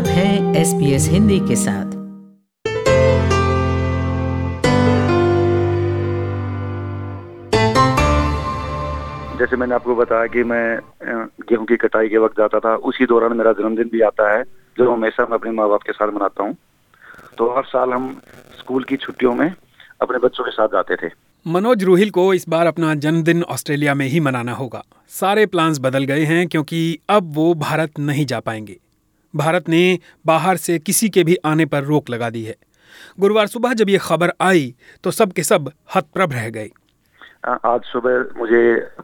आप हैं SBS हिंदी के साथ। जैसे मैंने आपको बताया कि मैं गेहूं की कटाई के वक्त जाता था, उसी दौरान मेरा जन्मदिन भी आता है जो हमेशा मैं अपने माँ बाप के साथ मनाता हूँ। तो हर साल हम स्कूल की छुट्टियों में अपने बच्चों के साथ जाते थे। मनोज रूहिल को इस बार अपना जन्मदिन ऑस्ट्रेलिया में ही मनाना होगा। सारे प्लान्स बदल गए हैं क्योंकि अब वो भारत नहीं जा पाएंगे। भारत ने बाहर से किसी के भी आने पर रोक लगा दी है। गुरुवार सुबह जब ये खबर आई तो सब के सब हतप्रभ रह गए। आज सुबह मुझे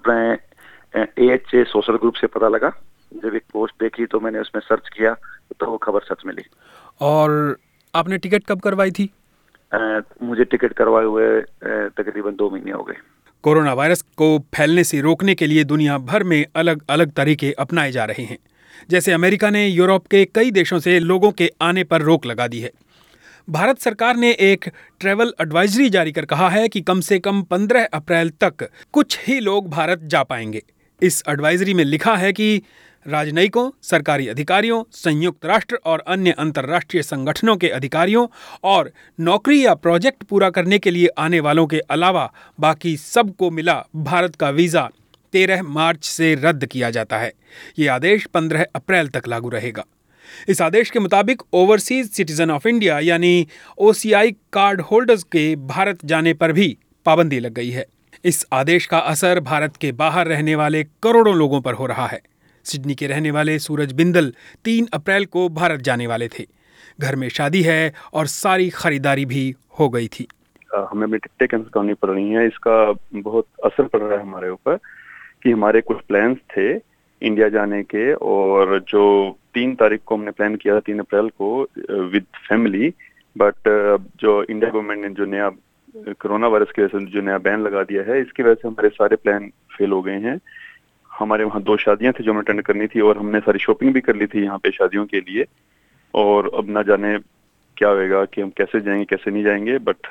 अपने AHA सोशल ग्रुप से पता लगा। जब एक पोस्ट देखी तो मैंने उसमें सर्च किया तो वो खबर सच मिली। और आपने टिकट कब करवाई थी? मुझे टिकट करवाए हुए तकरीबन 2 महीने हो गए। कोरोना वायरस को फैलने से रोकने के लिए दुनिया भर में अलग अलग तरीके अपनाए जा रहे हैं। जैसे अमेरिका ने यूरोप के कई देशों से लोगों के आने पर रोक लगा दी है। भारत सरकार ने एक ट्रैवल एडवाइजरी जारी कर कहा है कि कम से कम 15 अप्रैल तक कुछ ही लोग भारत जा पाएंगे। इस एडवाइजरी में लिखा है कि राजनयिकों, सरकारी अधिकारियों, संयुक्त राष्ट्र और अन्य अंतर्राष्ट्रीय संगठनों के अधिकारियों और नौकरी या प्रोजेक्ट पूरा करने के लिए आने वालों के अलावा बाकी सबको मिला भारत का वीज़ा 13 मार्च से रद्द किया जाता है। ये आदेश 15 अप्रैल तक लागू रहेगा। इस आदेश के मुताबिक ओवरसीज सिटीजन ऑफ इंडिया यानी OCI कार्ड होल्डर्स के भारत जाने पर भी पाबंदी लग गई है। इस आदेश का असर भारत के बाहर रहने वाले करोड़ों लोगों पर हो रहा है। सिडनी के रहने वाले सूरज बिंदल 3 अप्रैल को भारत जाने वाले थे। घर में शादी है और सारी खरीदारी भी हो गई थी। हमें अपनी टिकटें कैंसिल करनी पड़ रही हैं। इसका बहुत असर पड़ रहा है हमारे ऊपर कि हमारे कुछ प्लान्स थे इंडिया जाने के, और जो 3 तारीख को हमने प्लान किया था 3 अप्रैल को विद फैमिली, बट जो इंडिया गवर्नमेंट ने जो नया कोरोना वायरस की वजह से जो नया बैन लगा दिया है, इसकी वजह से हमारे सारे प्लान फेल हो गए हैं। हमारे वहाँ 2 शादियां थी जो हमें अटेंड करनी थी और हमने सारी शॉपिंग भी कर ली थी यहाँ पे शादियों के लिए, और अब ना जाने क्या होगा कि हम कैसे जाएंगे कैसे नहीं जाएंगे। बट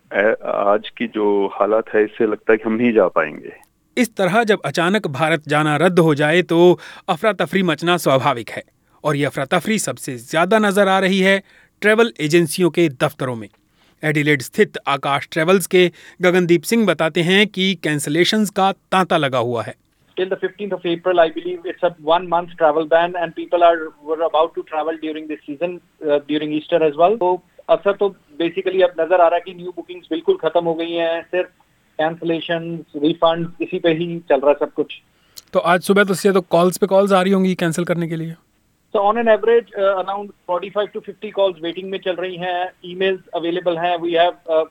आज की जो हालात है इससे लगता है कि हम नहीं जा पाएंगे। इस तरह जब अचानक भारत जाना रद्द हो जाए तो अफरा तफरी मचना स्वाभाविक है, और ये अफरा तफरी सबसे ज्यादा नजर आ रही है ट्रैवल एजेंसियों के दफ्तरों में। एडिलेड स्थित आकाश ट्रैवल्स के गगनदीप सिंह बताते हैं कि कैंसलेशंस का तांता लगा हुआ है। Till the 15th of April, I believe it's a 1-month travel ban, and people were about to travel during this season, during Easter as well. तो असर तो बेसिकली अब नजर आ रहा है कि न्यू बुकिंग्स बिल्कुल खत्म हो गई हैं। सिर्फ कैंसलेशंस, रिफंड, इसी पे ही चल रहा है सब कुछ। तो आज सुबह तो कॉल्स पे कॉल्स आ रही होंगी कैंसिल करने के लिए। So on an average, around 45 to 50 calls waiting में चल रही हैं। emails available हैं। We have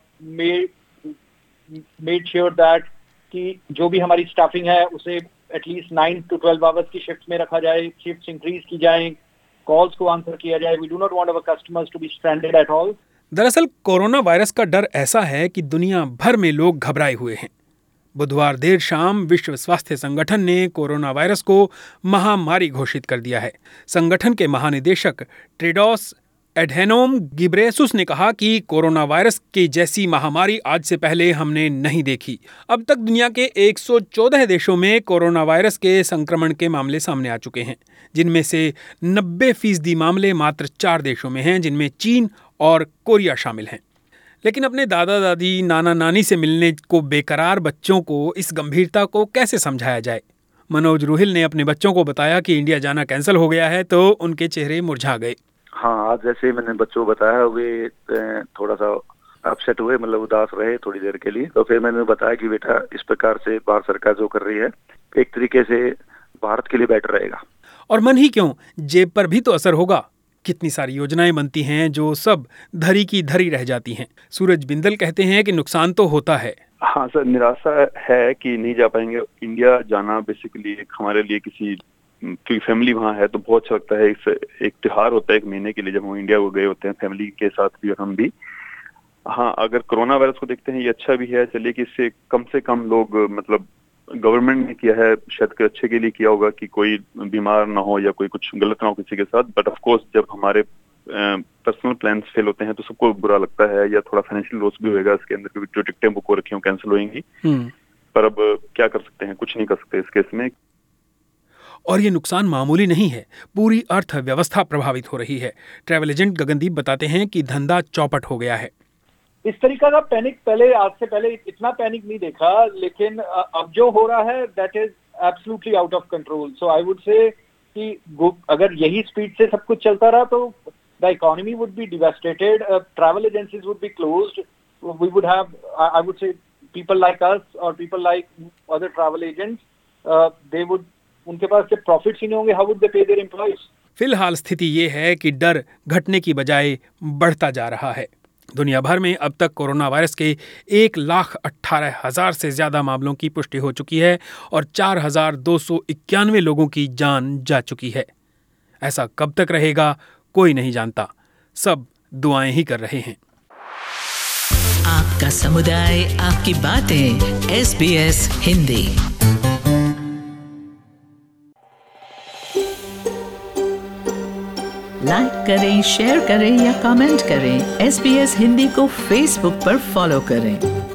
made sure that कि जो भी हमारी स्टाफिंग है उसे एटलीस्ट 9 to 12 आवर्स की शिफ्ट में रखा जाए, शिफ्ट्स इंक्रीज की जाए, कॉल्स को आंसर किया जाए। We do not want our customers to be stranded at all. दरअसल कोरोना वायरस का डर ऐसा है कि दुनिया भर में लोग घबराए हुए हैं। बुधवार देर शाम विश्व स्वास्थ्य संगठन ने कोरोना वायरस को महामारी घोषित कर दिया है। संगठन के महानिदेशक टेड्रोस एडहेनोम गिब्रेयेसुस ने कहा कि कोरोना वायरस की जैसी महामारी आज से पहले हमने नहीं देखी। अब तक दुनिया के 114 देशों में कोरोना वायरस के संक्रमण के मामले सामने आ चुके हैं, जिनमें से 90% मामले मात्र 4 देशों में हैं, जिनमें चीन और कोरिया शामिल हैं। लेकिन अपने दादा दादी, नाना नानी से मिलने को बेकरार बच्चों को इस गंभीरता को कैसे समझाया जाए? मनोज रूहिल ने अपने बच्चों को बताया कि इंडिया जाना कैंसिल हो गया है तो उनके चेहरे मुरझा गए। हाँ, आज जैसे ही मैंने बच्चों को बताया वे थोड़ा सा अपसेट हुए, मतलब उदास रहे थोड़ी देर के लिए। तो फिर मैंने बताया कि बेटा इस प्रकार से भारत सरकार जो कर रही है एक तरीके से भारत के लिए बेटर रहेगा। और मन ही क्यों, जेब पर भी तो असर होगा। कितनी सारी योजनाएं बनती हैं जो सब धरी की धरी रह जाती हैं। सूरज बिंदल कहते हैं कि नुकसान तो होता है। हाँ सर, निराशा है कि नहीं जा पाएंगे। इंडिया जाना बेसिकली हमारे लिए क्योंकि फैमिली वहाँ है तो बहुत अच्छा लगता है। एक त्योहार होता है 1 महीने के लिए जब हम इंडिया को गए होते हैं फैमिली के साथ भी और हम भी। हाँ, अगर कोरोना वायरस को देखते हैं ये अच्छा भी है, चलिए कि इससे कम से कम लोग, मतलब गवर्नमेंट ने किया है शायद के अच्छे के लिए किया होगा कि कोई बीमार ना हो या कोई कुछ गलत ना हो किसी के साथ। बट ऑफ कोर्स जब हमारे पर्सनल प्लान्स फेल होते हैं तो सबको बुरा लगता है, या थोड़ा फाइनेंशियल लॉस भी होगा इसके अंदर, क्योंकि जो टिकटें बुक हो रखी हैं कैंसिल होंगी। पर अब क्या कर सकते हैं, कुछ नहीं कर सकते इस केस में। और ये नुकसान मामूली नहीं है, पूरी अर्थव्यवस्था प्रभावित हो रही है। ट्रैवल एजेंट गगनदीप बताते हैं कि धंधा चौपट हो गया है। इस तरीका का पैनिक पहले, आज से पहले इतना पैनिक नहीं देखा, लेकिन अब जो हो रहा है that is absolutely out of control. So I would say कि अगर यही स्पीड से सब कुछ चलता रहा तो the economy would be devastated, travel agencies would be closed, we would have, I would say people like us or people like other travel agents, they would, उनके पास जब प्रॉफिट्स ही नहीं होंगे, how would they pay their employees? फिलहाल स्थिति ये है कि डर घटने की बजाय बढ़ता जा रहा है। दुनिया भर में अब तक कोरोना वायरस के 1,18,000 से ज्यादा मामलों की पुष्टि हो चुकी है और 4,291 लोगों की जान जा चुकी है। ऐसा कब तक रहेगा कोई नहीं जानता, सब दुआएं ही कर रहे हैं। आपका समुदाय, आपकी बातें, SBS हिंदी। लाइक करें, शेयर करें या कमेंट करें। SBS हिंदी को फेसबुक पर फॉलो करें।